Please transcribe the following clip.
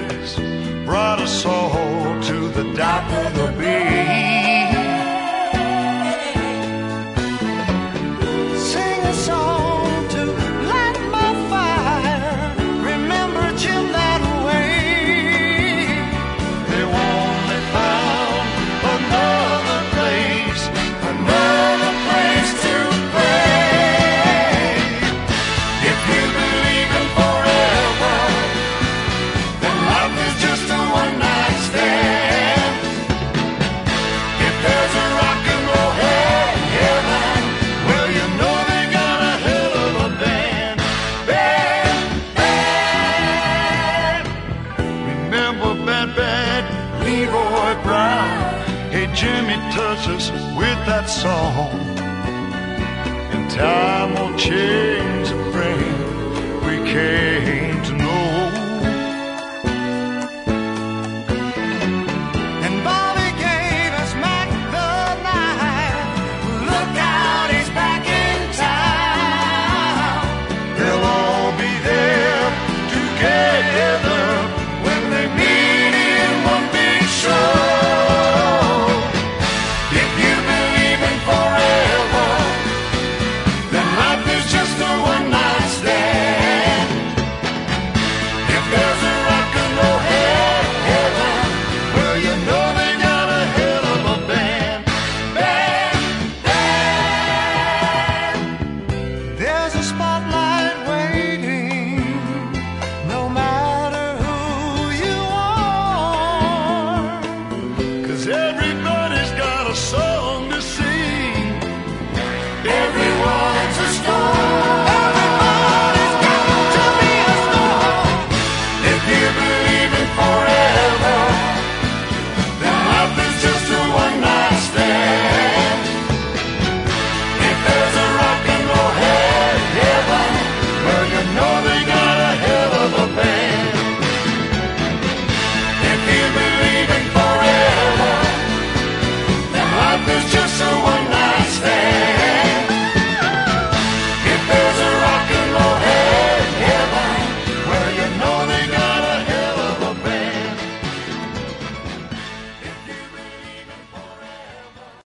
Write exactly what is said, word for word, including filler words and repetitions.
Memphis brought us all to the dock of the bay. Sing a song to light my fire, remember Jim that way. They only found another place, another place to pray. If you believe in forever, then life is just a one-night stand. If there's a rock and roll heaven, well, you know they got a hell of a band. Bad, bad. Remember Bad, Bad Leroy Brown? Hey, Jimmy, touch us with that song. And time will change the friend we came to know. And Bobby gave us Mac the knife. Look out, he's back in town. They'll all be there together